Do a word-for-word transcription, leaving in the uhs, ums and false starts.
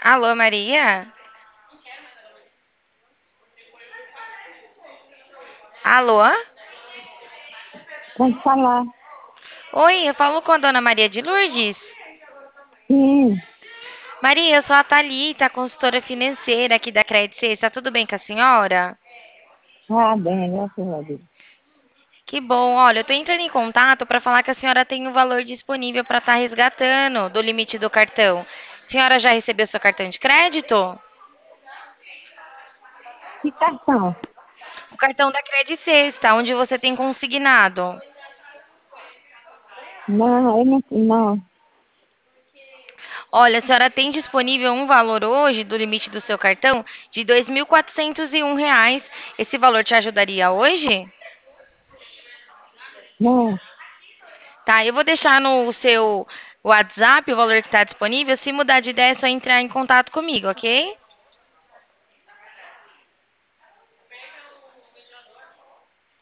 Alô, Maria? Alô? Pode falar. Oi, eu falo com a dona Maria de Lourdes. Sim, Maria, eu sou a Thalita, consultora financeira aqui da Credit Suisse. Tá tudo bem com a senhora? ah, bem, graças a Deus. Que bom. Olha, eu tô entrando em contato para falar que a senhora tem um valor disponível para estar resgatando do limite do cartão. A senhora já recebeu seu cartão de crédito? Que cartão? O cartão da Credit Suisse, tá? Onde você tem consignado. Não, eu não, não, Olha, a senhora tem disponível um valor hoje do limite do seu cartão de dois mil quatrocentos e um reais. Esse valor te ajudaria hoje? não, Tá, eu vou deixar no seu WhatsApp o valor que está disponível. Se mudar de ideia, é só entrar em contato comigo, ok?